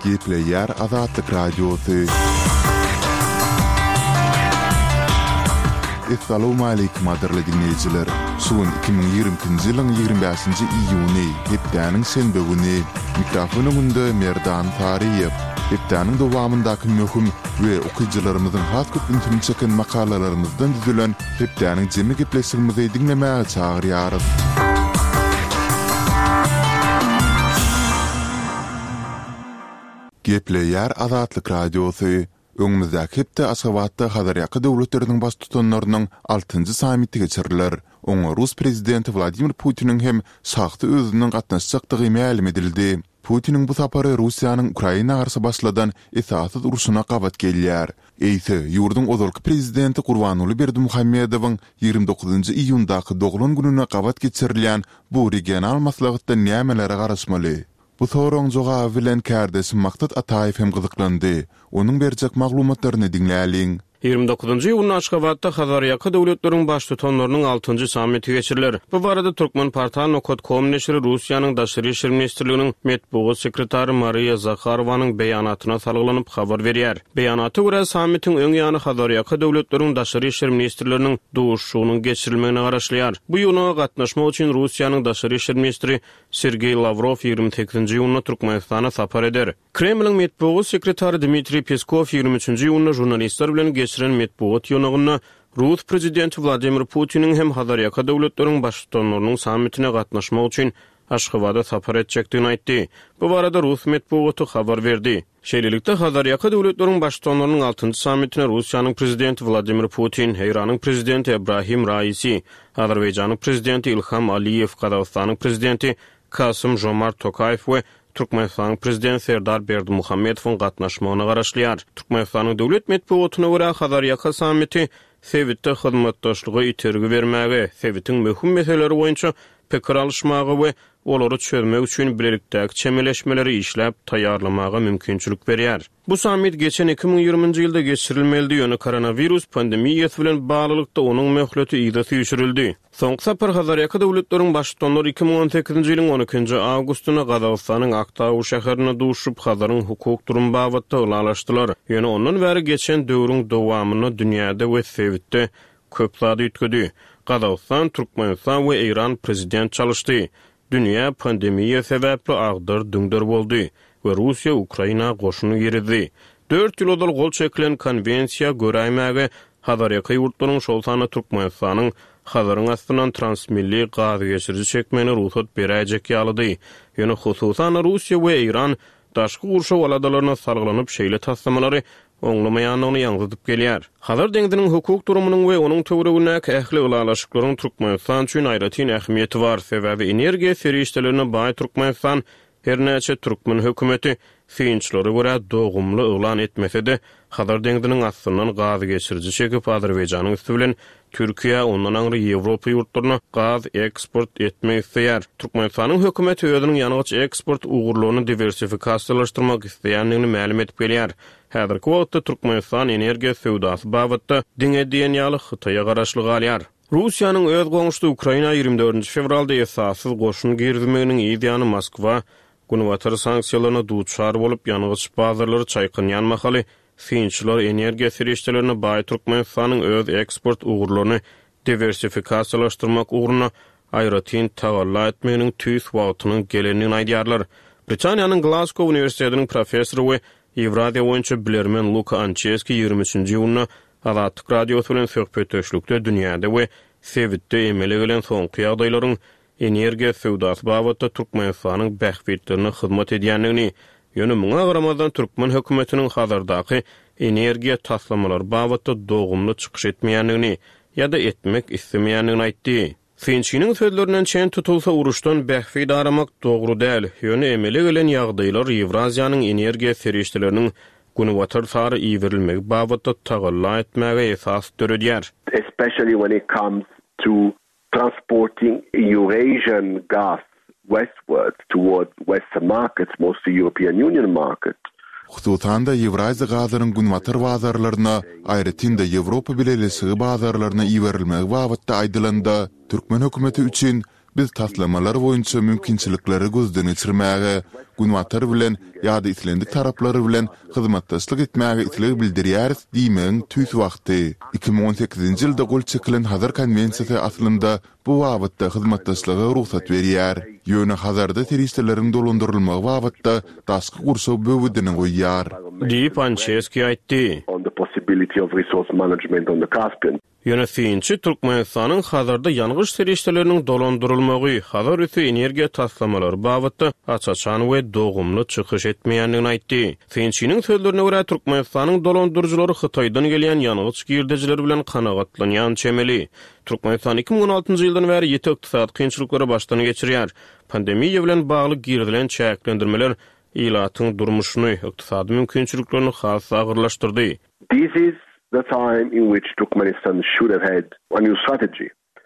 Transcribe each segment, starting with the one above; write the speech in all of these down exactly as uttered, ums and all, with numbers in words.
Gepleyer Azatlyk Radiosu. Assalamu alaykum adirli dinleyijiler. Suun iki bin ýigrimkinji ýylyň ýigrimpe beşinji iýuny, hepdäniň şenbe güni. Mikrofonumda Merdan Tariýew. Hepdäniň dowamyndaky möhüm we okuwçylarymyzyň has köp ünitini çeken makalalarymyzdan düzülen hepdäniň jemy gepleşigimizi dinlemäge çagyrýarys. Gepleyer Azatlyk Radiosu. Öňümizde hepde Aşgabatda Hazaryaka döwletleriniň baş tutanlarynyň altynjy sammiti geçiriler. Oňa Rus prezidenti Vladimir Putiniň hem şahsy özüniň gatnaşjakdygy ma'lum edildi. Putiniň bu sapary Russiýanyň Ukraina garşy başladan esassız uruşuna gabat gelýär. Eýse, ýurdun ozalky prezidenti Gurbanuly Berdimuhammedowyň ýigrimpe dokuzynjy iýundaky doglan gününe gabat geçirilýän bu regional maslahatda nämelere garaşmaly? Bu soraň jogaby bilen kärdeşim Maktat Ataýew hem gyzyklandy. Onuň berjek maglumatlaryny dinläliň. ýigrimpe dokuzynjy ýylyň Aşgabatda Hazaryaka döwletleriniň baş tutanlarynyň altynjy sammiti geçiriler. Bu barada Türkmen portaly Nokot.com neşri Russiýanyň daşary işler ministrliginiň medeniýet sekretary Mariya Zakharowanyň beýanatyna salgylanyp habar berýär. Beýanaty görä sammitiň öň ýany Hazaryaka döwletleriniň daşary işler ministrliginiň duşugynyň geçirilmegine garaşlýar. Bu ýylyna gatnaşmak üçin Russiýanyň daşary işler ministri Sergey Lavrov ýigrimpe sekizinji ýylyna Türkmenistana sapar eder. Kremliň medeniýet sekretary Dmitri Peskov ýigrimpe üçinji ýylyna jurnalistler bilen geçiren medeniýet ýygynyna Rus prezidenti Vladimir Putiniň hem Hazaryaka döwletleriniň baş tutanlarynyň sammitine gatnaşmak üçin Aşgabatda sapar etjekdigini aýtdy. Bu barada Rus medeniýeti habar berdi. Şeýlelikde Hazaryaka döwletleriniň baş tutanlarynyň altynjy sammitine Russiýanyň prezidenti Vladimir Putin, Iranyň prezidenti Ebrahim Raisi, Azerbaýjanyň prezidenti Ilham Aliýew, Kazakstanyň prezidenti Kasym-Jomart Tokayew we Türkmenistanyň prezidenti Serdar Berdimuhammedowyň gatnaşmagyna garaşlýar. Türkmenistanyň döwlet medeniýetine görä Hazaryaka sammiti Sewitde hyzmatdaşlygy itergi bermäge, Sewitiň möhüm meseleleri boýunça pikir alışmagy we olary çözmek üçin birlikdäki çemeleşmeleri işläp taýýarlamaga mümkinçilik berýär. Bu sammit geçen iki bin ýigrimинчи ýylda geçirilmeli ýöne koronavirus pandemiýasy bilen baglanykda onuň möhleti ýyda süýşürildi. Soňky sapar Hazaryaka döwletleriniň baş tutanlary iki bin on sekizinji ýylyň on ikinji awgustyna Gazagstanyň Aktaw şäherine duşup Hazaryň hukuk durumy babatda ulalaşdylar. Ýöne ondan bäri geçen döwrüň dowamyny dünýäde we Sewitde köp zady ýetgidi. Gazagstan, Türkmenistan we Iran prezident çalışdy. Dünya pandemiýa sebäpli agdyr düňder boldy we Russiýa Ukraina goşuny girdi. dört ýyl odal gol çekilen konvensiýa göräýmäge Hazaryaka ýurtlarynyň şol sany Türkmenistanyň Hazaryň astynan transmilli gaz geçiriji çekmegine ruhsat beräjek ýalydy. Ýöne hususan Russiýa we Iran daşky gurşa waladalaryna salgylanyp şeýle taslamalary oňlamaýanyny ýaňyzyp gelýär. Hazar deňdiniň hukuk durumynyň we onuň töweregindäki ähli ulalaşyklaryň Türkmenistan üçin aýratyn ähmiýeti bar. Sebäbi energiýa serişdelerine baý Türkmenistan her näçe türkmen hökümeti fiýinçlere görä dogumly elan etmese-de Hazar deňdiniň astynan gaz geçiriji çekip Azerbaýjanyň üstü bilen Türkiýe ondan aňry Ýewropa ýurtlaryna gaz eksport etmek isleýär. Türkmenistanyň hökümeti özüniň ýanygyç eksport ugurlugyny diversifikasiýalaşdyrmak isleýändigini ma'lum etip gelýär. Häzirki wagtda Türkmenistan energiýa sowdasy babatda diňe diýen ýaly Hytaýa garaşly galýar. Russiýanyň öz goňuşdy Ukraina ýigrimpe dördünji fevralda esassız goşun girmeginiň ýygyny Moskwa Gunwatar sanksiýalaryna duçar bolup ýanygyç bazarlary çaýkynýan mahaly fiýinçler energiýa serişdelerini baý Türkmenistanyň öz eksport ugurlaryny diversifikasiýalaşdyrmak ugruna aýratyn tagalla etmeginiň tüýs wagtynyň gelenini aýdýarlar. Britaniýanyň Glasgow Uniwersitetiniň professory we Ewraziýa boýunça bilermen Luka Ancheski ýigrimpe üçinji ýylyna Azatlyk Radiosu bilen söhbetdeşlikde dünýäde we Sewitde emele gelen soňky ýagdaýlaryň energiýa sowdasy babatda Türkmenistanyň bähbetlerine hyzmat edýändigini, ýöne muňa garamadan Türkmen hökümetiniň hazırdaky energiýa taslamalary babatda dogumly çykyş etmeýändigini ýa-da etmek islemeýändigini aýtdy. Fiýinçiniň sözlerinden çen tutulsa uruşdan bähbet aramak dogry däl. Ýöne emele gelen ýagdaýlar Ewraziýanyň energiýa serişdeleriniň Gunwatar sary iýerilmegi babatda tagalla etmäge esas töredýär. Especially when it comes to transporting Eurasian gas westwards towards Western markets, mostly European Union market. Hususan da Ýewraziýa gazarynyň Gunwatar bazarlaryna, aýratyn da Ýewropa bilen elesi bazarlaryna iýerilmegi babatda aýdylandy. Türkmen hökümeti üçin biz taslamalar boýunça mümkinçilikleri gözden geçirmäge, günwatar bilen ýa-da islendik taraplary bilen hyzmatdaşlyk etmäge isleg bildirýäris diýmeň tüýs wagty. iki bin on sekizinji ýylda gol çekilen Hazar konwensiýasy aslynda bu wagtda hyzmatdaşlyga ruhsat berýär. Ýöne Hazarda teristlerin dolandyrylmagy wagtda daşky gurşaw böwüdini goýýar. Diýip Ancheski aýtdy. On the possibility of resource management on the Caspian. Ýönetigçi Türkmenistanyň hazarda ýalgyş terişleriniň dolandyrylmagy, Hazar üstü energiýa taslamalary babatda açaçan we dogumly çykyş etmeýändigini aýtdy. Finçiniň sözlerine görä Türkmenistanyň dolandyrjylary Hytaýdan gelýän ýalgyç girdejiler bilen kanagatlanýan çemeli. Türkmenistan iki bin on altyncı ýyldan bäri ýeti ykdysady kynçylyklary başdan geçirýär. Pandemiýa bilen bagly girdilen çäklendirmeler ilatyň durmuşyny, ykdysady mümkinçiliklerini has agyrlaşdyrdy. This is the time in which Turkmenistan should have had a new strategy.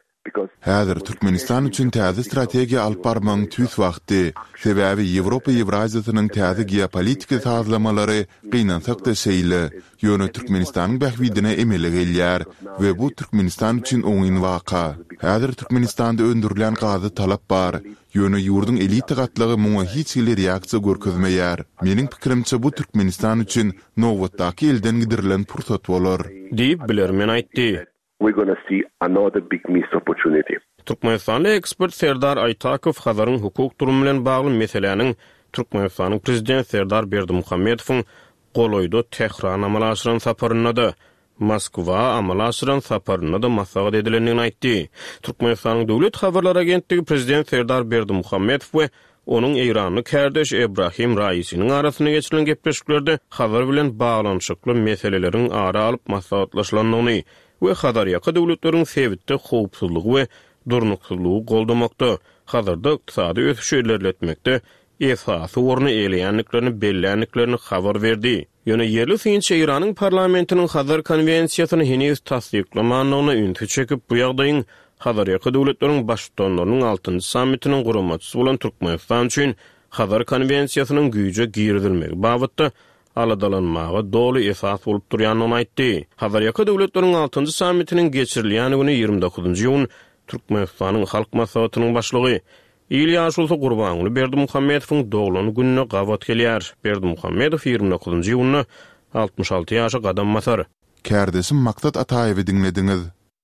Häzir Türkmenistan üçin täze strategiýa alyp barmagyň tüýs wagty. Sebäbi Ýewropa Ýewraziýasynyň täze geopolitika sazlamalary gynansak da şeýle. Ýöne Türkmenistanyň bähwidine emele gelýär we bu Türkmenistan üçin oňyn waka. Häzir Türkmenistanda öndürilen gazy talap bar. Ýöne ýurdun elita gatlygy muňa hiç ýyly reaksiýa görkezmeýär. Meniň pikirimçe bu Türkmenistan üçin nowatdaky elden gidirilen pursat bolar. Diýip bilermen aýtdy. We're going to see another big missed opportunity. Türkmenistanly ekspert Serdar Aytakow Hazaryň hukuk durumy bilen bagly meseleniň Türkmenistanyň prezident Serdar Berdimuhammedowyň goloýda Tehran amalaşyran saparyna da Moskwa amalaşyran saparyna da maslahat edilendigini aýtdy. Türkmenistanyň döwlet habarlar agentligi prezident Serdar Berdimuhammedow we onuň Eýranly kärdeş Ebrahim Raisiniň arasyna geçirilen gepleşiklerde Hazar bilen baglanşykly meseleleriň ara alyp maslahatlaşylandygyny we Hazarýa döwletleriň sebitde howpsuzlygy we durnuksuzlygy goldamakda, Hazarda ykdysady ösüş ilerletmekde esasy orny eýleýänliklerini belläniklerini habar berdi. Ýöne ýerli finçe Eýranyň parlamentiniň Hazar konwensiýasyny henüz tasdiklamanyny üntü çekip bu ýagdaýyň Hazarýa döwletleriň başlyklarynyň altyncı sammitiniň guramaçysy bolan Türkmenistan üçin Hazar konwensiýasynyň güýje girdilmegi babatda aladalanmaga dolu esas bolup durýanyny aýtdy. Hazarýa döwletleriň altyncı sammitiniň geçirilýän güni ýygrimi dokuzunçy ýuň Türkmenistanyň halk maslahatynyň başlygy İlyas Ulsa Gurbanuly Berdimuhammedowyň dogulany gününe gawat gelýär. Berdimuhammedow ýygrimi dokuzunçy ýuny altymyş alty ýaşa gadam masar. Kärdesim Maksat Ataýewy dinlediňiz.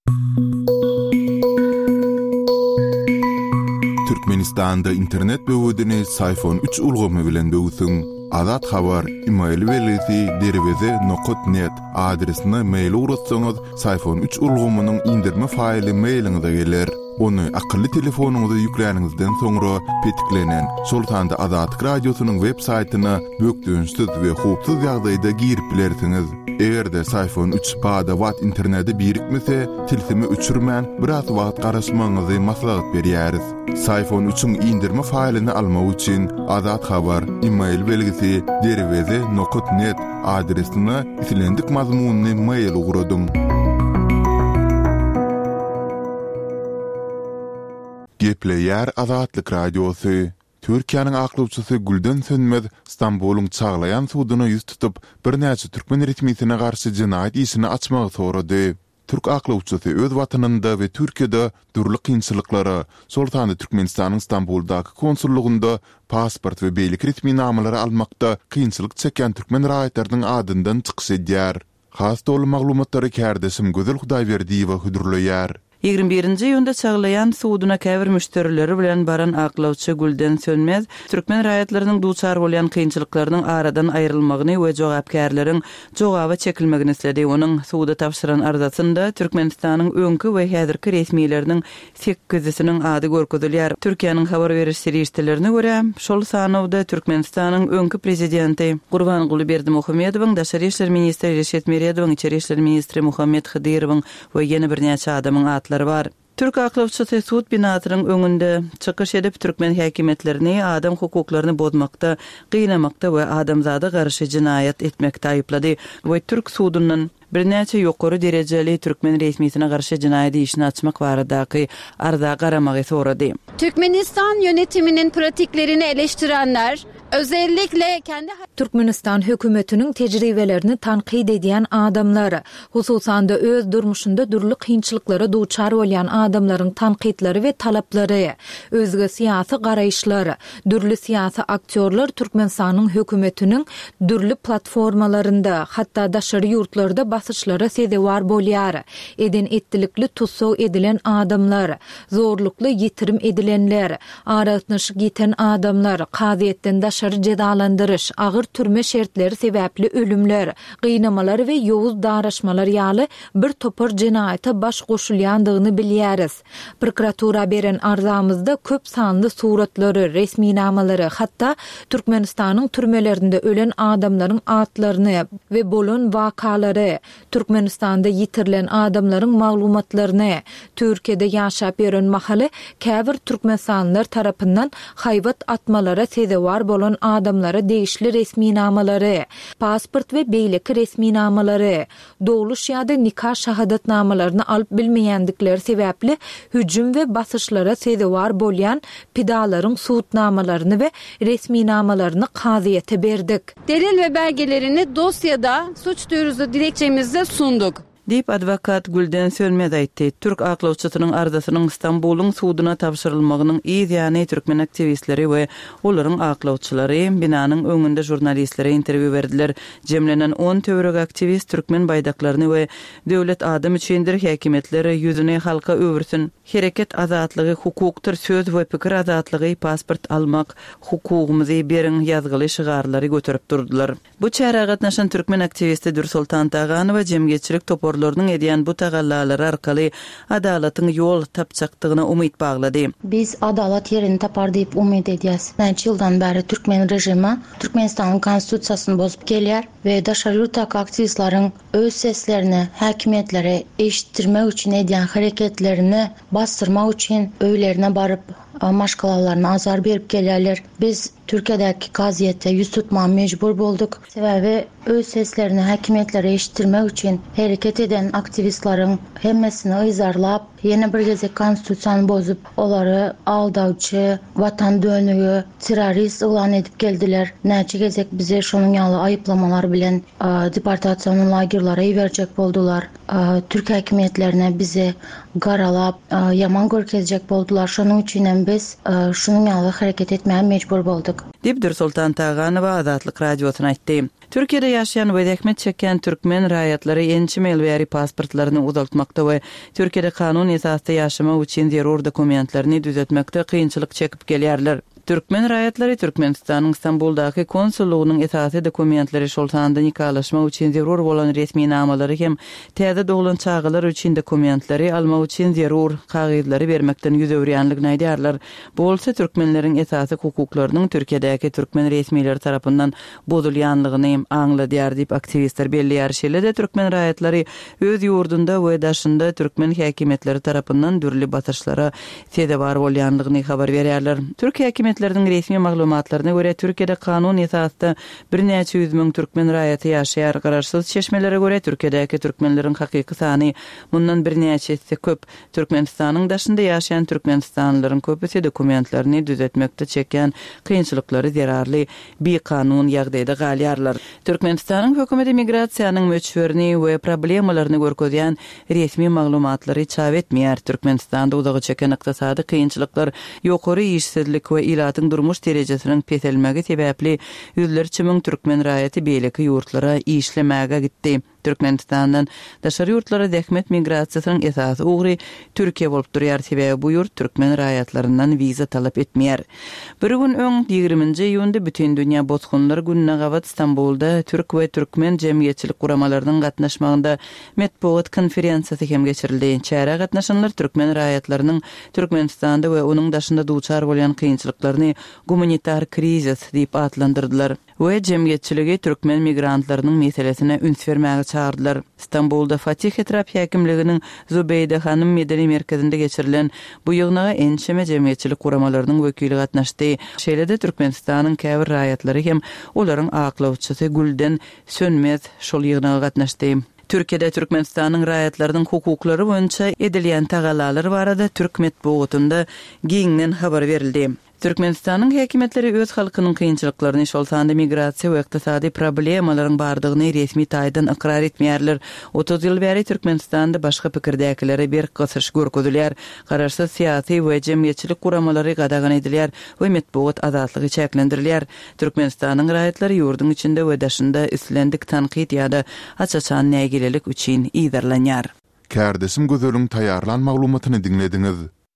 Türkmenistanda internet böwüdini Sayfon üç ulgamy bilen böwüsüň. Azat habar email welisi derweze nokta net adresine mail uğratsanız Sayfon üç ulgamynyň indirme faýly mailiňize geler. Onu akıllı telefonuňyza ýükleningizden soňra petiklenen Sultanda Azat radiosynyň web saýtyna bökdüňsiz we howpsuz ýagdaýda girip bilersiňiz. Egerde Sayfon üç pada wat interneti birikmese, tilsimi üçürmän biraz wagt garaşmaňyzy maslahat berýäris. Sayfon üçüň indirme faýlyny almak üçin Azat habar email belgisi derweze nokta net adresine islendik mazmunyny mail uğradyň. Gepleýär Azatlyk radiosy. Türkiýanyň aklawçysy Gülden Sönmez Stambolyň çaglayan suwdyna ýüz tutup birnäçe türkmen resmiýetine garşy jinaýat işini açmagy sorady. Türk aklawçysy öz watanynda we Türkiýede durly kynçylyklara, Sultany Türkmenistanyň Stamboldaky konsullugynda pasport we beýlik resmi namalary almakda kynçylyk çeken türkmen raýatlarynyň adyndan çykyş edýär. Has dolu maglumatlary kärdesim Gözel Hudaýberdiýewa hudurlaýar. ýygrimi birinji ýunda çaglayan suwdyna käbir müşterileri bilen baran aklawçy Gülden Sönmez türkmen raýatlarynyň duçar bolýan kynçylyklarynyň aradan aýrylmagyny we jogapkärleriň jogaby çekilmegini isledi. Onuň suwda tapşyran arzasynda Türkmenistanyň öňkü we häzirki resmiýetleriniň sekizinçisiniň ady görkezilýär. Türkiýanyň habar beriş serýişlerine görä, şol sanawda Türkmenistanyň öňkü prezidenti Gurbanuly Berdimuhammedowyň, Daşary işler ministri Reşet Meredowyň, Içeri işler ministri Muhammed Hydyrowyň we ýene birnäçe adamyň atları var. Türk aklawçysy suud binasynyň öňünde çykyş edip türkmen häkimetlerini adam hukuklaryny bozmakda, gıynamakda we adamzada garşy jinaýat etmekde aýyplady we Türk suudundan birnäçe ýokary derejeli türkmen resmiýetine garşy jinaýat işini açmak baradaky arza garamagy sorady. Türkmenistan yönetiminin pratiklerini eleştirenler Özellikle kendi Türkmenistan hökümetinin tecrübelerini tankid ediyen adamları, hususan da öz durmuşunda dürlü kıyınçılıkları duçar olan adamların tankidleri ve talapları, özgü siyasi garayışları, dürlü siyasi aktörler Türkmenistan'ın hökümetinin dürlü platformalarında, hatta daşarı yurtlarda basışlara sedevar bolyarı, edin ettilikli tutsov edilen adamlar, zorluklu yitirim edilenler, aratnışık yiten adamlar, kaziyetten daşarı cedalandırış, ağır türme şertleri sebepli ölümler, kıynamalar ve yoğuz daraşmalar yalı bir topar cinayete baş koşulyandığını bilyariz. Prokuratura beren arzamızda köp sanlı suratları, resmi namaları, hatta Türkmenistan'ın türmelerinde ölen adamların adlarını ve bolun vakaları, Türkmenistan'da yitirilen adamların maglumatlarını, Türkiye'de yaşap eren mahalı käbir Türkmenistanlılar tarafından hayvat atmalara sedevar bolan adamlara değişli resmi namaları, pasport ve beylik resmi namaları, doğuluş ya da nikah şahadatnamalarını alıp bilmeyendikleri sebepli hücum ve basışlara sedevar bolyan pidaların suutnamalarını ve resmi namalarını kaziyete berdik. delil ve belgelerini dosyada suç duyurusu dilekçemizde sunduk. Dip advokat Gülden Sönmez aýtdy. Türk aklawçysynyň ardasynyň Istanbulyň suwduna tapşyrylmagynyň ýa-ni türkmen aktivistleri we olaryň aklawçylary binanyň öňünde jurnalistlere interwiu berdiler. Jemlenen on töwerek aktivist türkmen baydaklaryny we döwlet adam üçindir häkimetleri ýüzüne halka öwürsün. Hereket azatlygy, hukukdyr, söz we pikir azatlygy, pasport almak, hukugymyzy beriň ýazgyly şygarlary göterip durdular. Bu çäre gatnaşan türkmen aktivisti Dursultan Tağanowa jemgyetçilik topor Orlarının ediyen bu tagallaları arkaly adalatın yol tapçakdygyna umyt baglady. Biz adalat yerini tapar diýip umyt edýäs. Näçe ýyldan bäri Türkmen rejimi Türkmenistanyň konstitusiýasyny bozup gelýär we daşary ýurtdaky aktivistlaryň öz seslerini häkimetlere eşitdirmek üçin edýän hareketlerini bastırmak üçin öýlerine baryp maşgalalarına azar berip gelýärler. Biz Türkiye'deki gaziyete yüz tutmaya mecbur bulduk. Sebebi öz seslerini häkimetlere eşitdirmek için hareket eden aktivistlerin hemmesini ıйzarlap, yeni bir gezek konstitusiýany bozup, olary aldawçy, vatan dönüğü, terörist ilan edip geldiler. Näçe gezek bize şonuň ýaly aýyplamalar bilen deportasiýon lagerlary ýeberjek boldular. Türk häkimetlerine bizi garalap, yaman görkezjek boldular. Şonuň üçin biz şonuň ýaly hareket etmeye mecbur bulduk. Dip Dursultan Tağanowa Azatlyk radiosyna aýtdy. Türkiýede ýaşaýan we zähmet çeken türkmen raýatlary ençi melbäri pasportlaryny uzaltmakda we Türkiýede kanun esasında ýaşamak üçin zerur dokumentlerini düzeltmekde kynçylyk çekip gelýärler. Türkmen raýatlary Türkmenistanyň Istanbuldaky konsullugynyň esasy dokumentleri şoltanda nikalaşmak üçin zerur bolan resmi namalary hem täze doglan çağılar üçin dokumentleri almak üçin zerur kagydlary bermekden ýüz öwrýänligini aýdýarlar. Bu bolsa türkmenleriň esasy hukuklarynyň Türkiýedäki türkmen resmileri tarapyndan bozulýanlygyny aňladýar diýip aktivistler belliýär. Şeýle-de türkmen raýatlary öz ýurdunda we daşynda türkmen häkimetleri tarapyndan dürli batyşlara sedebar bolýanlygyny habar berýärler. Türkiýe häkimetleriniň resmi maglumatlaryna görä Türkiýede kanun esasında bir näçe ýüz müň türkmen raýaty ýaşaýar. Garaşsyz çeşmelere görä Türkiýedäki türkmenleriň hakyky sany mundan bir näçesi köp. Türkmenistanyň daşynda ýaşaýan türkmenistanlylaryň köpüsi dokumentlerini düzeltmekde çeken kynçylyklary zerarly bir kanun ýagdaýda galýarlar. Türkmenistanyň hökümeti migrasiýanyň möçberini we problemalaryny görkezýän resmi maglumatlary çap etmeýär. Türkmenistanda uzagy çeken ykdysady kynçylyklar, ýokary işsizlik we ilatyň durmuş derejesiniň peselmegi sebäpli ýüzlerçe müň türkmen raýaty beýleki ýurtlara işlemäge gitdi. Türkmenistandan daşary ýurtlara zähmet migrasiýasynyň esasy ugry Türkiýe bolup durýar. Sebäbi bu ýurt türkmen raýatlaryndan wiza talap etmeýär. Bir gün öň ýigriminji ýylda bütün dünýä bozgunlar gününe gawat Istanbulda türk we türkmen jemgyýetçilik guramalarynyň gatnaşmagynda metbuat konferensiýasy hem geçirildi. Çäre gatnaşanlar türkmen raýatlarynyň Türkmenistanda we onuň daşynda duçar bolan kynçylyklaryny humanitar krizis diýip adlandyrdylar. We jemgyýetçiligi türkmen migrantlarynyň meselesine üns bermäge çağırdylar. Istanbulda Fatih Etrap häkimliginiň Zubeyde Hanım Medeni merkezinde geçirilen bu ýygnaga ençeme jemgyýetçilik guramalarynyň wekili gatnaşdy. Şeýle-de Türkmenistanyň käbir raýatlary hem olaryň aklawçysy Gülden Sönmez şol ýygnaga gatnaşdy. Türkiýede Türkmenistanyň raýatlarynyň hukuklary boýunça edilýän tagalalary barada türk metbuatynda giňden habar berildi. Türkmenistanyň häkimetleri öz halkynyň kynçylyklaryny şol sanda migrasiýa we ykdysady problemalaryň bardygyny resmi taýdan ikrar etmeýärler. otuz ýyl bäri Türkmenistanda başga pikirdäkilere bir gysyş görkezilýär. Garaşsyz syýasy we jemgyýetçilik guramalary gadagyn edilýär we metbuat azatlygy çäklendirilýär. Türkmenistanyň raýatlary ýurdun içinde we daşynda islendik tanqid ýa-da açaçan nägelelik üçin iýerlenýär. Kärdesim gözölüň taýarlan maglumatyny dinlediňiz.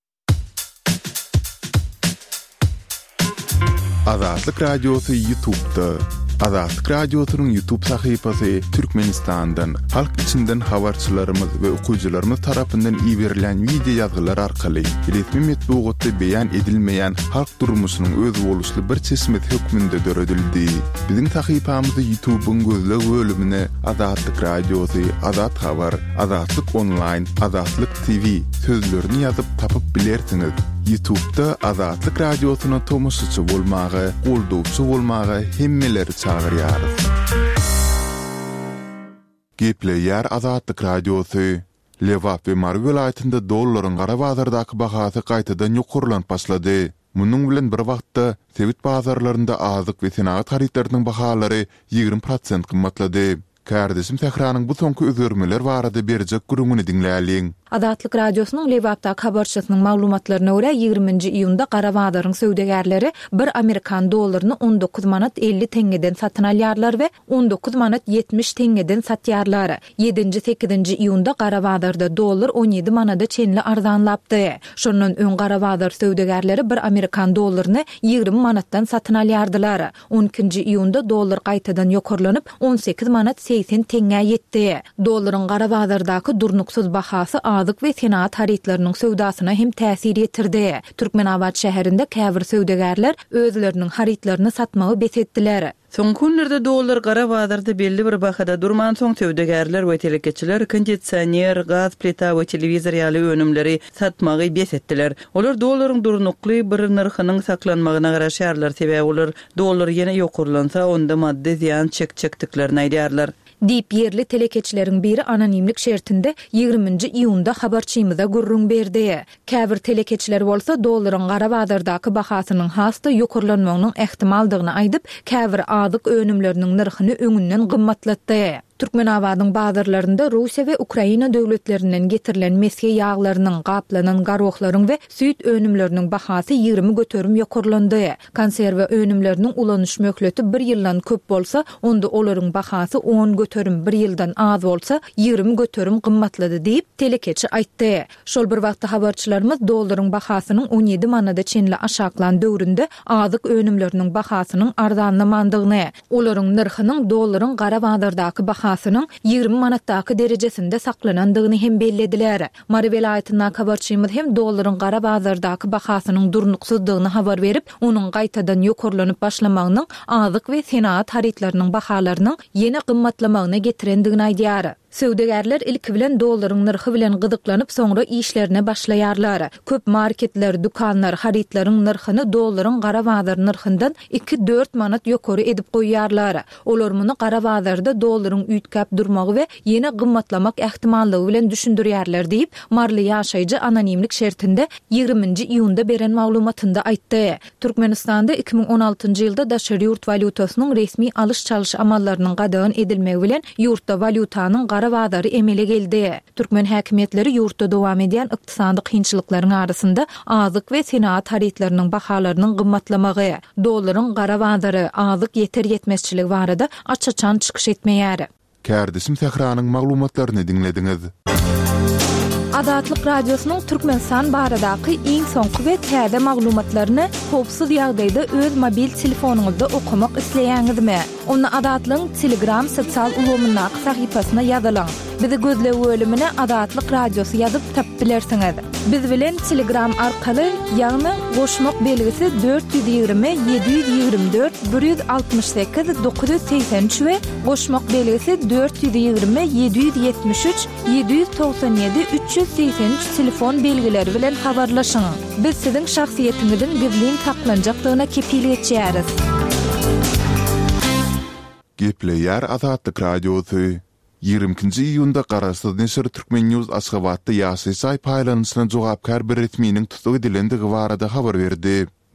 Azatlyk Radiosu YouTube'da. Azatlyk Radiosu'nun YouTube sahypasy Türkmenistan'dan, halk içinden habarçylarymyz we okuwçylarymyz tarapyndan iýerilen video ýazgylar arkaly resmi metbuatda beýan edilmeýän halk durmuşynyň öz boluşly bir çeşmet hökmünde döredildi. Biziň sahypamyzda YouTube'un gözleg bölümine Azatlyk Radiosu, Azat Habar, Azatlyk Online, Azatlyk T V sözlerini ýazyp tapyp bilersiňiz. YouTube'da Azatlyk Radiosu'na tomoşçy bolmagy, goldowçy bolmagy hemmeleri çağırýarys. Gepleýär Azatlyk Radiosu. Lewap we Mary welaýatynda dollaryň gara bazardaky bahasy gaýtadan ýokurlanıp başlady. Munyň bilen bir wagtda sewit bazarlarynda azyk we senagat haritlarynyň bahalary ýigrim prosent gymmatlady. Kärdesim Tehranyň bu soňky özgörmeler barada berjek gurumuny dinläýäliň. Azatlyk Radiosu'nun Lewapda habarçysynyň maglumatlaryna görä ýygrimiňji iýunda Garabadaryň söwdegärleri bir Amerikan dollaryny on dokuz manat elli tengeden satyn alýarlar we on dokuz manat yetmiş tengeden satýarlar. yedinji sekizinji iýunda Garabadarda dollar on ýedi manada çenli arzanlapdy. Şondan öň Garabadar söwdegärleri bir Amerikan dollaryny ýygrimi manatdan satyn alýardylar. on ikinji iýunda dollar gaýtadan ýokurlanyp on sekiz manat seksen tenge ýetdi. Dollaryň Garabadardaky durnuksuz bahasy azyk we senagat haritlarynyň söwdasyna hem täsir ýetirdi. Türkmenabad şäherinde käbir söwdegärler özleriniň haritlaryny satmagy besetdiler. Soňky günlerde dollar Garabadarda belli bir bahada durman soň söwdegärler we telekeçiler kondisioner, gaz plita we telewizor ýaly önümleri satmagy besetdiler. Olar dollaryň durnukly bir narhynyň saklanmagyna garaşýarlar, sebäbi olar dollar ýene ýokurlansa onda maddi ziýan çekçekdiklerini aýdýarlar. Diýip yerli telekeçileriň biri anonimlik şertinde ýygrimiňji iýunda habarçymyza gurrun berdi. Käbir telekeçiler bolsa dollaryň Garabadardaky bahasynyň hasta ýokurlanmagynyň ähtimaldygyny aýdyp, käbir azyk önümleriniň narhyny öňünden gymmatlatdy. Türkmenabadyň bazarlarynda Russiýa we Ukraina döwletlerinden getirilen meske ýağlarynyň, gaplanan garoklaryň we süýt önümleriniň bahasy ýygrimi göterim ýokurlandy. Konserwe önümleriniň ulanyş möhleti bir ýyldan köp bolsa, onda olaryň bahasy on göterim, bir ýyldan az bolsa, ýygrimi göterim gymmatlady diýip telekeçi aýtdy. Şol bir wagtda habarçylarymyz dollaryň bahasynyň on ýedi manada çenli aşaklan döwründe azyk önümleriniň bahasynyň arzanlamandygyny, olaryň narhynyň dollaryň Garabadardaky bahasynyň ýygrimi manatdaky derejesinde saklanandygyny hem bellediler. Mary welaýatyna habarçymyz hem dollaryň Garabadardaky bahasynyň durnuksuzdygyny habar berip, onuň gaýtadan ýokurlanyp başlamagynyň azyk we senagat haritlarynyň bahalarynyň ýene gymmatlamagyna getirendigini aýdýar. Söwdegärler ilk bilen dollaryň narhy bilen gydyklanyp soňra işlerine başlaýarlar. Köp marketler, dukanlar haritlaryň narhyny dollaryň Garabadar narhyndan iki dört manat ýokary edip goýýarlar. Olar muny Garabadarda dollaryň üýtkap durmagy we ýene gymmatlamak ähtimallygy bilen düşündirýärler diýip Marly ýaşaýjy anonimlik şertinde ýygrimiňji iýunda beren maglumatynda aýtdy. Türkmenistanda iki ming on altynjy ýylda daşary ýurt valutasynyň resmi alış-çalyş amallarynyň gadagyn edilmegi bilen ýurtda valutanyň Garabadary emele geldi. Türkmen häkimetleri ýurtda dowam edýän ykdysady kynçylyklaryň arasynda azyk we senagat haritlarynyň bahalarynyň gymmatlamagy, dollaryň Garabadary azyk ýeter ýetmezçiligi barada açaçan çykyş etmeýär. Kärdesim Tehranyň maglumatlaryny dinlediňiz. Azatlyk Radiosu'nun Türkmenistan baradaky iň soňky we täze maglumatlaryny howpsuz ýagdaýda öz mobil telefonuňyzda okumak isleýäňizmi? Onu Azatlyň Telegram sosial ulgamyna sahypasyna ýazylaň. Bizi gözlegi bölümine Azatlyk Radiosu ýazyp tap bilersiňiz. Biz bilen Telegram arkaly ýagny goşmak belgisi dört yüz ýygrimi yedi yüz ýygrimi dört bir yüz altymyş sekiz dokuz yüz seksen üç we goşmak belgisi dört yüz ýygrimi yedi yüz ýetmiş üç yedi yüz toksan ýedi üç yüz seksen üç telefon belgileri bilen habarlaşyň. Biz siziň şahsiýetiňizin gizlin saklanjakdygyna kepillik etýäris. Gepleýär Azatlyk Radiosu. ýygrimiňji iýunda Garaşsyz Neşr Türkmen News Aşgabatda ýaşaýy paýlanyşyna jogapkar bir resminiň tutup edilendigi barada habar berdi.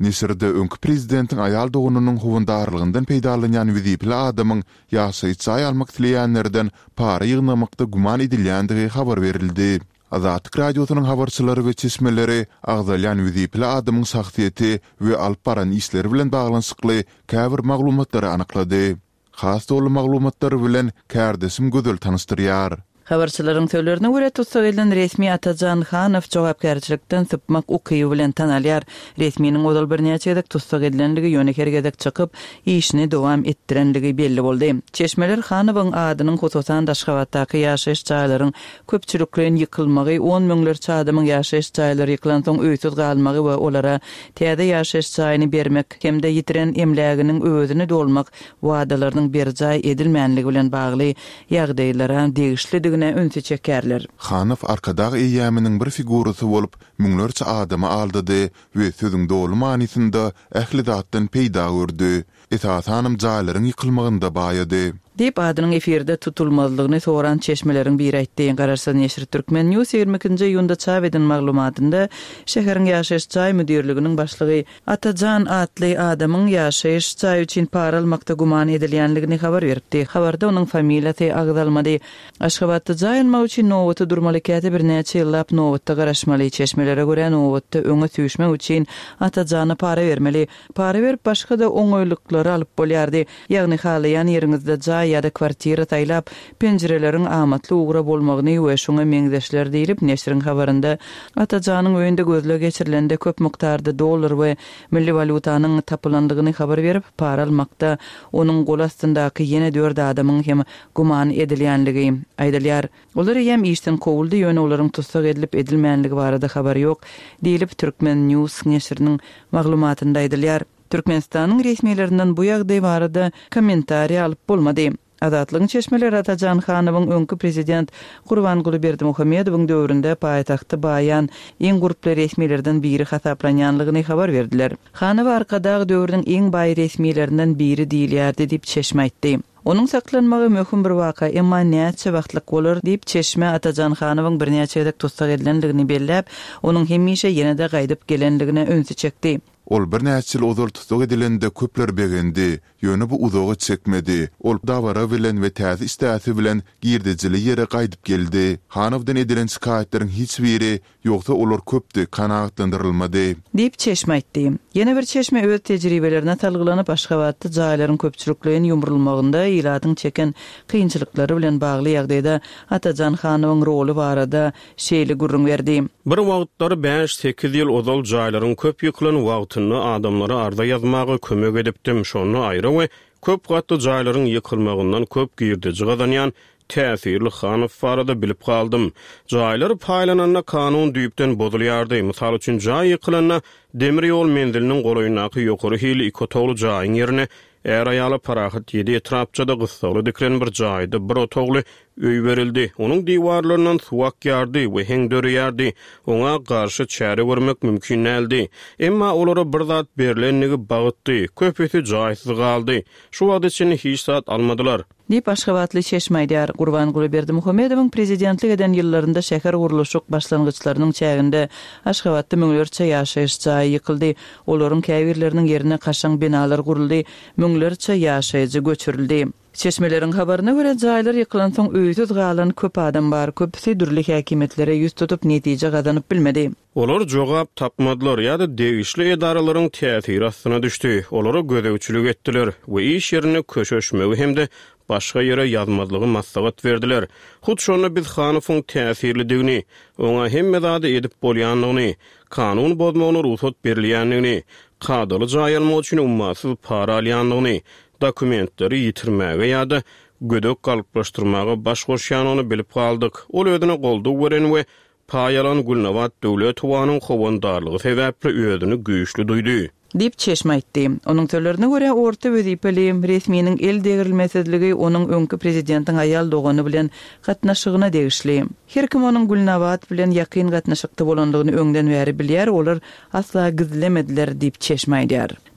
Nesirde öňkü prezidentin ayal doğununyň howandarlygyndan peýdalanýan wezipli adamyň ýaşaýçy almak dileýänlerden para ýygnamakda guman edilýändigi habar berildi. Azatlyk radiosynyň habarçylary we çeşmeleri agdalyan wezipli adamyň sagtyety we alyp baran işleri bilen baglanyşykly käbir maglumatlary anyklady. Has dolu maglumatlar bilen kärdesim gözel tanystyrýar. Habarçylaryň söýlerine görä tutsak edilen resmi Atajan Hanow jogapkärçilikden sypmak ukyý bilen tanalýar. Resminiň odal bir näçe tutsak edilenligi ýönekergedek çykyp işini dowam etdirenligi belli boldy. Çeşmeler Hanowyň adynyň hususan Daşgabatdaky ýaşaýyş jaýlaryň köpçüliklerin ýykylmagy, on miňlerçe adamyň ýaşaýyş jaýlary ýykylan soň öýsüz galmagy we olara täze ýaşaýyş jaýyny bermek hemde ýitiren emläginiň özüni dolmak wadalarynyň bir jaý edilmänligi bilen bagly ýagdaýlara degişli önse çekerler. Hanow arkadagy eýäminiň bir figurasy bolup, müňlerçe adamy aldydy we sözüň dolu manysynda ähli zatdan peýda gördi. Esas hanım jaýlaryň ýykylmagynda baýady. Dip adynyň efirde tutulmazlygyny soran çeşmeleriň biri aýtdy. Garaşsan Neşir Türkmen News ýigirmi-nji ýylda çap edilen maglumatynda şäheriň ýaşaýyş jaý müdirliginiň başlygy Atajan atly adamyň ýaşaýyş jaý üçin para almakda guman edilýänligini habar berdi. Habarda onuň familiýasy agdalmady. Aşgabatda jaý almak üçin nowatda durmaly käte bir näçe ýyllap nowatda garaşmaly. Çeşmelere görä nowatda öňe süýşmek üçin Atajana para bermeli. Para berip başga da oňoýlyklary alyp bolýardy. Ýagny halaýan ýeriňizde jaý ýa-da kwartira taýlap penjireleriň amatly ugra bolmagyny we şoňa meňzeşler diýilip Neşiriň habarynda Atajanyň öýünde gözle geçirilende köp miktarda dollar we milli valutanyň tapylandygyny habar berip para almakda onuň gol astyndaky ýene dört adamyň hem guman edilýänligi aýdylýar. Olar hem işden kowuldy ýöne olaryň tutsak edilip edilmänligi barada habar ýok diýilip Türkmen News Neşiriniň maglumatynda aýdylýar. Türkmenistanyň resmiýetlerinden bu ýagdaý barada kommentariýa alyp bolmady. Azatlygyň çeşmeleri Atajan Hanowyň öňkü prezident Gurbanguly Berdimuhammedowyň döwründe paýtagty baýan iň guruply resmiýetlerden biri hasaplanýanlygyny habar berdiler. Hanow arkadaky döwrüniň iň baý resmiýetlerinden biri diýilýärdi diýip çeşme aýtdy. Onun saklanmagy möhüm bir waka, emma näçe wagtlyk bolar diýip çeşme Atajan Hanowyň bir näçe edek tutsak edilenligini belläp, onuň hemişe ýene-de gaýdyp gelenligine öňse çekdi. Ol bir näçe ýyl ozal tutsak edilende köpler begendi, ýöne bu uzagy çekmedi. Ol dawara bilen we täze istäsi bilen girdijili ýere gaýdyp geldi. Hanowdan edilen şikaýetleriň hiç biri ýoksa olar köpdi, kanagatlandyrylmady. Diýip çeşme aýtdy. Ýene bir çeşme öz tejribelerine talgylanyp Aşgabatda jaýlaryň köpçülikliginiň ýumrulmagynda ýylatyň çeken kynçylyklary bilen bagly ýagdaýda Atajan Hanowyň roly barada şeýle gurrun berdi. Bir wagtlar beş sekiz ýyl ozal jaýlaryň köp ýyklan wagtyny adamlara arda ýazmagy kömek edipdim. Şonu aýry we köp gatly jaýlaryň ýykylmagyndan köp girdici gazanýan täsirli Hanow barada bilip galdym. Jaýlar paýlananna kanun düýpden bozulýardy. Mysal üçin jaý ýykylanna demir ýol mendiliniň golaýynaky ýokary hili ikotogly jaýyň ýerine Eğer ayalı parahat yedi etrapçada gıssalı dikren bir jaýda bir otogly öý berildi. Onun diwarlaryndan suwak ýardy we heň dörýärdi. Oňa garşy çäre görmek mümkin näldi. Emma olara bir zat berilenligi bagytdy. Köpeti jaýsyz galdy. Şu wagt içinde hiç saat almadylar. Dip Aşgabatly Çeşmeýdar Gurbanguly Berdimuhammedowyň prezidentlik eden ýyllarynda şäher guruluşyk başlangyçlarynyň çäginde Aşgabatda müňlerçe ýaşaýyş jaýy ýykyldy. Olaryň käbirleriniň ýerine kaşaň binalar guruldy, müňlerçe ýaşaýjy göçürildi. Çeşmeleriň habaryna görä jaýlar ýykylan soň öýsüz galan köp adam bar, köpsi dürli häkimetlere ýüz tutup netije gazanyp bilmedi. Olar jogap tapmadylar ýa-da degişli edaralaryň täsiri astyna düşdi. Olary gödäwçilik etdiler we iş ýerine köşeşmegi hemde başga ýere ýazmadlygy maslahat berdiler. Hut şonu biz Hanowyň täsirlidigini, oňa hemme zady edip bolýanlygyny, kanun bozmagyna ruhsat berilýänligini, kadaly jaý almak üçin ummasyz para alýanlygyny, dokumentleri ýitirmäge ýa-da gödök galyplaşdyrmaga baş goşýanyny bilip galdyk. Ol özüne goldu beren we paýalan Gulnawat döwlet howanyň howandarlygy sebäpli özüni güýçli duýdy. Dip çeşme aýtdy. Onuň sözlerine görä orta wezipeli resmiýetiň el degirilmezligi onuň öňkü prezidentiň aýal dogany bilen gatnaşygyna degişli. Her kim onuň Gulnawat bilen ýakyn gatnaşykda bolandygyny öňden bäri bilýär, olar asla gizlemediler diýip çeşme aýdýar.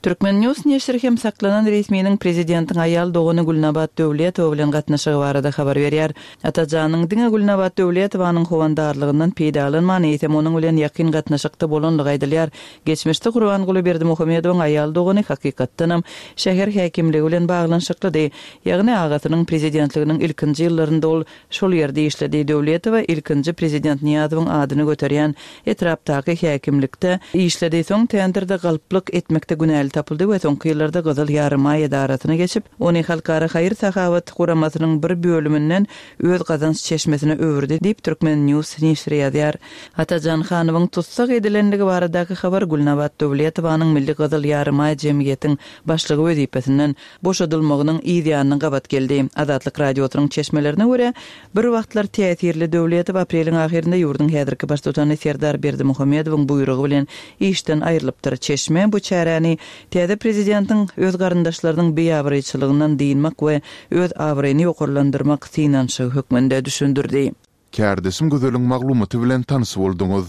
Türkmen News neşri hem saklanan resminin prezidentin ayal doğunu Gülnabat Dövletow bilen gatnaşygy barada habar berýär. Atajanyň diňe Gülnabat Dövletowanyň howandarlygyndan peýdalanman eýtem onuň bilen ýakyn gatnaşykda bolanlygy aýdylýar. Geçmişde Gurbanguly Berdimuhammedowyň ayal doğuny hakykatdanam şäher häkimligi bilen baglanşykly. Ýagny agatynyň prezidentliginiň ilkinji ýyllarynda ol şol ýerde işledi. Dövletow ilkinji prezident Niýazowyň adyny göterýän etrapdaky häkimlikde işledi. Soň tenderде galyplyk etmekde günäli tapyldy we soňky ýyllarda Gyzyl Ýarma edaratyna geçip, ony halkara haýır sahawat guramasynyň bir bölümünden öz gazanç çeşmesine öwürdi diýip Türkmen News neşri ýazýar. Atajan hanyň tutsak edilenligi baradaky habar Gülnabat Dövletowanyň Milli Gyzyl Ýarma jemgyýetiň başlygy wezipesinden boşadylmagynyň ýa-da gabat geldi. Azatlyk radiosynyň çeşmelerine görä, bir wagtlar täsirli Dövletow apreliň ahirinde ýurdun häzirki baş tutany Serdar Berdimuhammedowyň buýrugy bilen işden aýrylypdyr. Çeşme bu çäreni täze prezidentin öz garyndaşlarynyň beýabryçylygyndan diýilmek we öz awryny ýokurlandyrmak synanşy hökmünde düşündirdi. Kärdesim gözeliň maglumaty bilen tanys bolduňuz.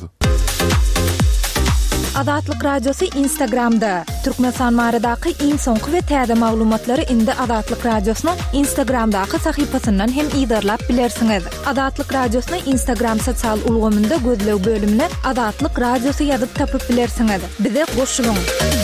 Azatlyk radiosu Instagramda. Türkmenistan maradaky iň soňky we täze maglumatlary indi Azatlyk radiosynyň Instagramdaky sahypasyndan hem ýydarlap bilersiňiz. Azatlyk radiosyny Instagram sosial ulgamynda gözlew bölümine Azatlyk radiosu ýazyp tapyp bilersiňiz. Bize goşulyň.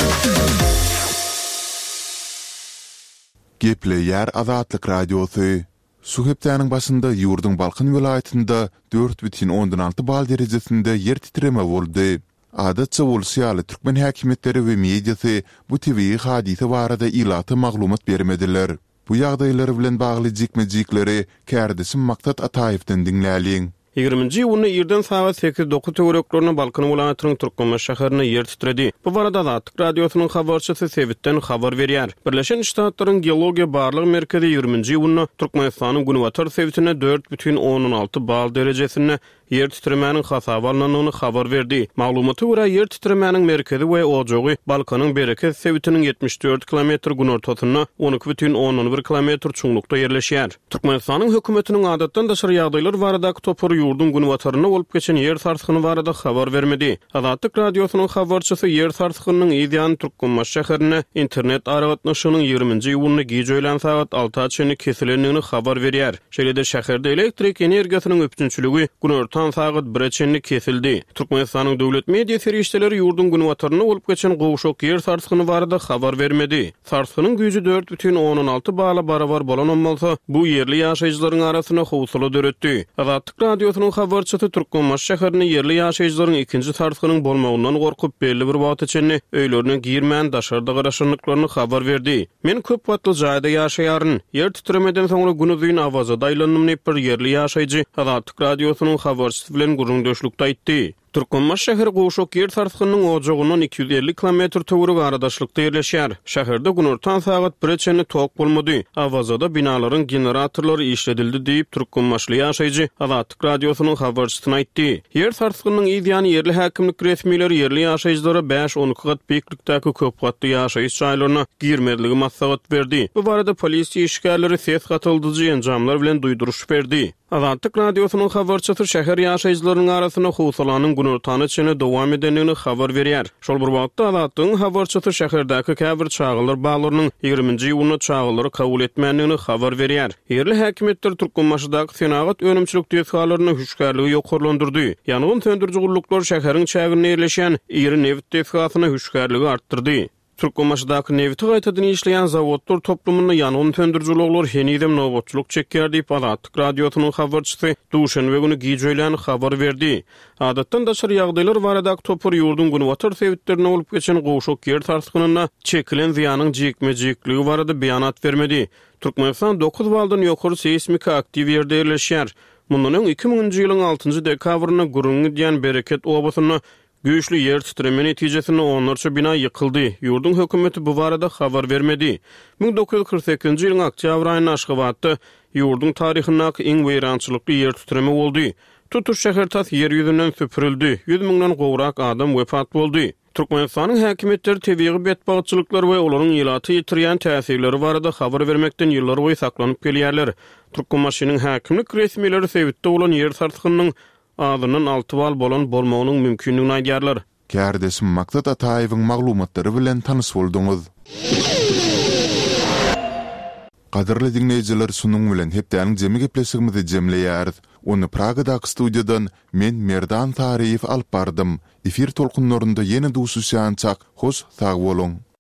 Gepleýär Azatlyk radiosu. Suhepdäniň başynda ýurdun Balkan welaýatynda dört бүтүn ondan alty bal derejesinde ýer titreme boldy. Adatça bolýaly Türkmen häkimetleri we mediasy bu tebii hadise barada ilaty maglumat bermediler. Bu ýagdaýlar bilen bagly jikmejikleri Kärdesim Maksat Ataýewden diňläliň. ýygrimiňji ýylyny ýerden saat sekiz dokuz töwereklerine Balkan welaýatynyň Türkmenbaş şäherine ýer titredi. Bu barada Azatlyk radiosynyň habarçysy Sewitden habar berýär. Birleşen Ştatlaryň Geologiýa barlyk merkezi ýygrimiňji ýylyny Türkmenistanyň Gunwatar Sewitine dört бүтүn ondan alty bal derejesinde yer titremeniň hasaba alnanyny habar berdi. Maglumaty görä yer titremeniň merkezi we ojogy Balkanyň bereket Sewitiniň yetmiş dört kilometr günortasyna on iki бүтүn ondan bir kilometr çuňlukda ýerleşýär. Türkmenistanyň hökümetiniň adatdan daşary ýagdaýlar baradaky topar ýurdun Gunwataryna bolup geçen yer tartygyny barada habar bermedi. Azatlyk radiosynyň habarçysy yer tartygynyň ýa-da Türkmenbaş şäherine internet aragatnaşynyň ýygrimiňji ýylyny gijoýlan saat altıda kesilendigini habar berýär. Şeýlede şäherde elektrik energiýasynyň öpçünçüligi günorta saat birçenli kesildi. Türkmenistanyň döwlet media ferişdeleri ýurdun Gunwataryna bolup geçen gowşok yer tartygyny barada habar bermedi. Tartygynyň güýji dört бүтүn ondan alty bala barabar bolan bolsa, bu yerli ýaşaýjylaryň arasyna howsala döretdi. Azatlyk radiosynyň habarçysy Türkmenbaş şäherine yerli ýaşaýjylaryň ikinji tartygynyň bolmagyndan gorkup belli bir wagt içinde öýlerine girmän daşarda garaşanlyklaryny habar berdi. Men köp wagtly jaýda ýaşaýaryn. Yer titremeden soňra günüzüň awaza daýlanymy bir yerli ýaşaýjy Azatlyk radiosynyň habarçysy bilen gurulmuşlukda aýtdy. Türkmenbaş şäheri gowşok yer tartygynyň ojagynyň iki yüz elli kilometr töwereg aradaşlykda ýerleşýär. Şäherde günörtan saat birçenli tok bolmady. Awazada binalaryň generatorlary işledildi diýip Türkmenbaşly ýaşaýjy Azatlyk radiosynyň habarçysyna aýtdy. Yer tartygynyň ýa-da yerli häkimlik resmileri yerli ýaşaýjylara beş on iki gat beýiklikdäki köp gatly ýaşaýyş çaýlaryna girmediligi maslahat berdi. Bu barada polisiýa işgärleri ses gatyldyjy enjamlar bilen duýduruş berdi. Azatlyk radiosynyň habarçysy şäher ýaşaýjylarynyň arasyna howsalanyň günörtany içine dowam edenligini habar berýär. Şol bir wagtda Azatlygyň habarçysy şäherdäki käbir çağılar baglarynyň ýygrimiňji ýylyny çağılary kabul etmänligini habar berýär. Yerli häkimetler Türkmenbaşydaky senagat önümçilik tesgalaryny hüşgärligi ýokurlandyrdy. Ýangyn söndürjü gulluklar şäheriň çägine ýerleşen ýeri Neft tesgasyny hüşgärligi artdyrdy. Türkmenbaşydaky Neft gaýtadan işleýän zawodlar toplumyny ýangyn söndürjüler henidem nowatçylyk çekýär diýip Azatlyk radiosynyň habarçysy Duşanbe güni gijoýlan habar berdi. Adatdan daşary ýagdaýlar baradaky topar ýurdun Gunwatar Sewitlerine bolup geçen gowşok yer tartygynyna çekilen ziýanyň jekmejikliги barada beýanat bermedi. Türkmenistan dokuz baldan ýokary seismika aktiw ýerde ýerleşýär. Mundan iki miňinji ýylyň altynjy dekabryna gurulňy diýen bereket obasyny güýçli yer titreme netijesinde onlarça bina yıkıldı. Yurdun hökümeti bu barada habar vermedi. bin dokuz yüz kırk sekizinji ýylyň oktýabr aýynyň Aşgabatda yurdun taryhyndaky iň weýrançylykly yer titreme boldy. Tutuş şäher tas yer ýüzünden süpürildi. yüz miňden gowrak adam wefat boldy. Türkmenistanyň häkimetleri tebii betbagçylyklar we olaryň ýylaty ýitirýän täsirleri barada habar bermekden ýyllar boýy saklanyp gelýärler. Türkmenbaşynyň häkimlik resmileri Sewitde bolan yer tartygynyň adynyň alty bal bolan bolmagynyň mümkinligini aýdýarlar. Kärdesim Maksat Ataýewiň maglumatlary bilen tanys bolduňuz. Qadirli dinleyijiler, sunuň bilen hepdäniň jemi gepleşigimizi jemleýär. Onu Pragadaky studiýadan men Merdan Tariýew alyp bardym. Efir tolkunlarynda ýene duşuşýançak hoş sag bolun.